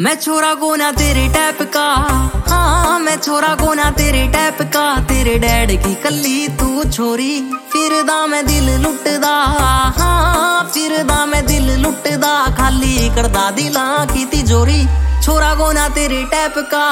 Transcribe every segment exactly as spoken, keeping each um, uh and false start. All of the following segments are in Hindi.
मैं छोरा को ना तेरे टैप का, हाँ मैं छोरा को ना तेरे टैप का। तेरे डैड की कल्ली तू छोरी, फिरदा मैं दिल लुटदा, हाँ फिरदा मैं दिल लुटदा। खाली करदा दिला की तिजोरी, छोरा को ना तेरे टैप का।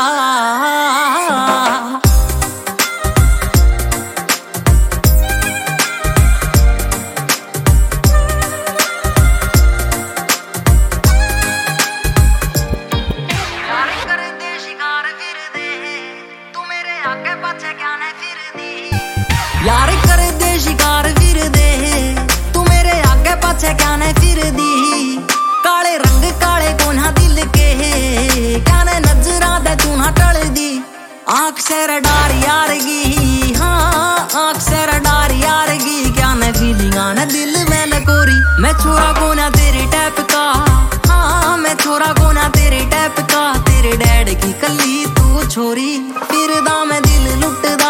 यार कर दे शिकार फिर दे, तू मेरे आगे पाछे क्या ने फिर दी। काले रंग काले कोना दिल के, क्या ने नजरा दे तू ना टल दी। आँख से रडार यार की, हाँ आँख से रडार यार की। क्या ने फीलिंग आना दिल में लकोरी, मैं छोरा को ना तेरे टैप का, हाँ मैं छोरा को ना तेरे टैप का। तेरे डैड की कल्ली तू छोरी, फिरदा मैं दिल लुटदा,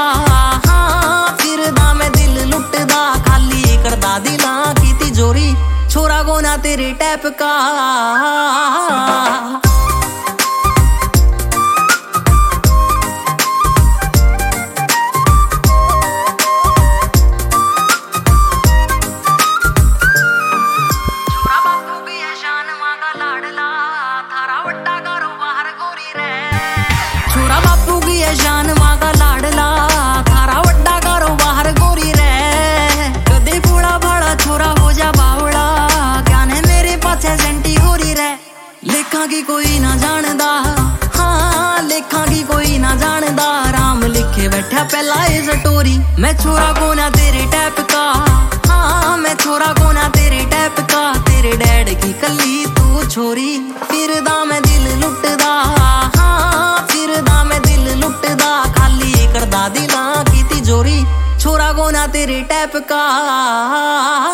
करदा दिला की तिजोरी। छोरा को ना तेरे टैप का। छोरा बापू की है शान मांगा लाडला, थारा वड्डा कारोबार गोरी रे। छोरा बापू की है शान मांगा लाडला, थारा वड्डा कारोबार गोरी रे। छोरा हो जा बावड़ा, क्या ने मेरे पाछे सेंटी हो रही रे। लेखा की कोई ना जानदा, हाँ लेखा की कोई ना जानदा। राम लिखे बैठा पहला ये स्टोरी, मैं छोरा को ना तेरे टैप का, हाँ मैं छोरा को ना तेरे टैप का। तेरे डैड की कल्ली तू छोरी, फिरदा मैं दिल लुटदा, हाँ फिरदा मैं दिल लुटदा। खाली करदा दिला की तिजोरी, छोरा को ना तेरे टैप का।